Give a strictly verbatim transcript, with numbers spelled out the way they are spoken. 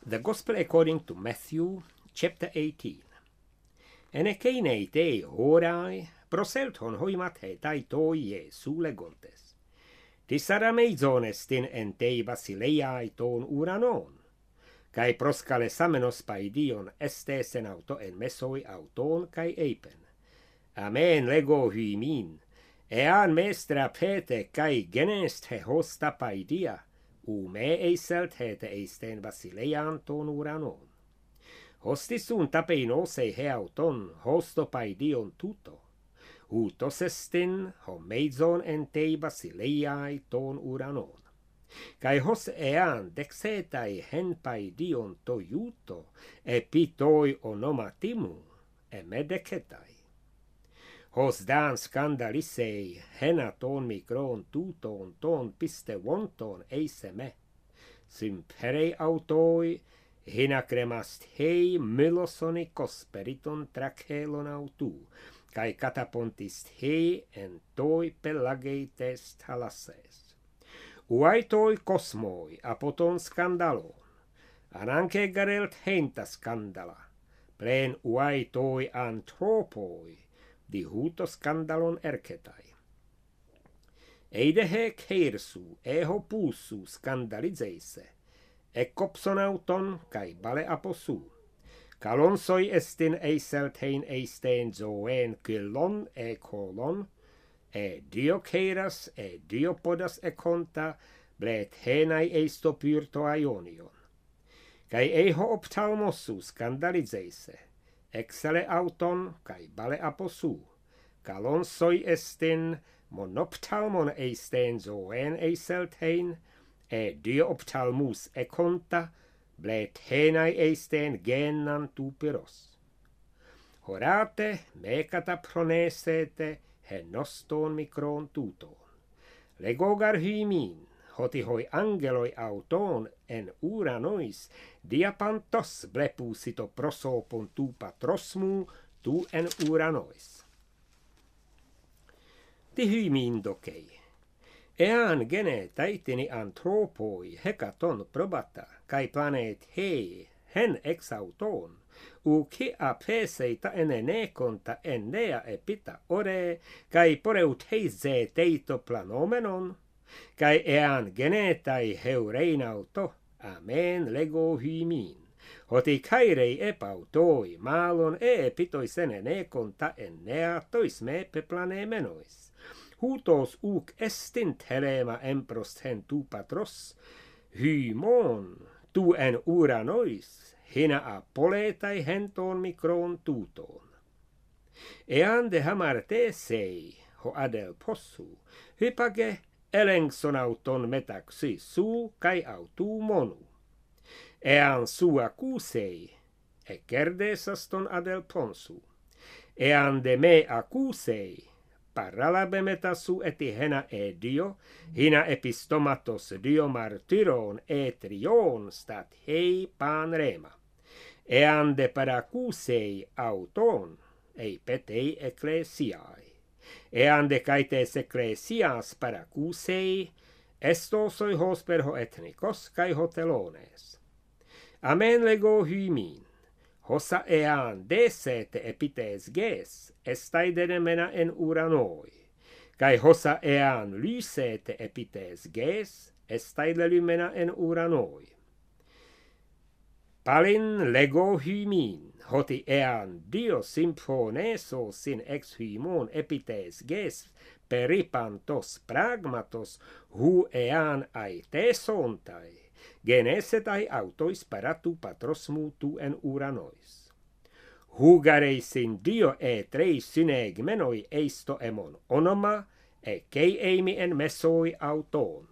The Gospel according to Matthew, chapter eighteen. Ene keinei te horai, proselton hoimat hetai toi Jesu legontes. Tissara meizonestin en tei basileiai ton uranon. Kai proskale samenos paidion estesen auto en mesoi auton kai eipen. Amen lego hymin, ean mestra pete kai genest he hosta paidia, u me eiselt hete eisten basileian ton uranon. Hostisun tapein osei he auton hosto paidion tuto. Hutosestin ho meizon en tei basileiai ton uranon. Kai hos ean dexetai hen paidion to juto, epitoi onomatimu, emedecetai. Hos dan skandalisei hena ton mikron tuton ton piste wonton eiseme. Symperei autoi hina cremast hei mylosoni kosperiton trachelon autu, kai katapontist hei en toi pelageites thalasses. Uaitoi kosmoi apoton skandalon, ananke garelt heinta skandala, plen uaitoi antropoi, di huto skandalon erketai. Eide he keirsu, eho puussu skandalizeise, ekopsonauton kai bale aposu. Kalonsoi estin eiselt hein eisteen zoen kyllon e kolon, e diokeiras e diopodas e konta, blet henai eisto pyrto aionion. Kai eho optalmosu skandalizeise, exale auton kai bale aposu, kalonsoi estin monoptalmon eisteen zoen eiselt hein, e dioptalmus e konta, blet henai eisteen gennan tupiros. Horate mekata pronesete he noston mikron tuton. Legogar hymin, hoti hoi angeloi auton en uranois, diapantos blepusito prosopon tu patrosmu tu en uranois. Ti hymin dokei. Ean gene taitini antropoi hekaton probata, kai planet hei hen exauton, u ki apeseita ene nekonta ennea epita ore, kai poreut heize teito planomenon, kai ean genetai heureinauto, amen lego hymin. Hoti kairei epautoi maalon e epitois ene nekonta ennea tois me peplanemenois. Hutos uk estint helema emprost hen tu patros, hymon tu en uranois, hina apoletai henton mikron tuton. Ean de hamartesei, ho adel possu, hypage elengsonauton metaxi su kai autu monu. Ean sua kusei, e kerdesaston adel ponsu. Ean de me acusei, paralabemetasu eti hena edio, hina epistomatos dio martyron etrion stat hei pan rema. Ean de paracusei auton, ei petei ecclesiai. Ean de caites ecclesias paracusei, estosoi hosper ho ethnikos kai hotelones. Amen lego hymin. Hossa ean desete epites ges, estaidene mena en uranoi. Kai hossa ean lysete epites ges, estaide lymena en uranoi. Palin lego hymin, hoti ean dio symphoneso sin ex hymon epites ges, peripantos pragmatos, hu ean aitesontai, genesetai autois paratu patrosmu tu en uranois. Hugareisin dio e trei synegmenoi eisto emon onoma, e kei eimi en mesoi auton.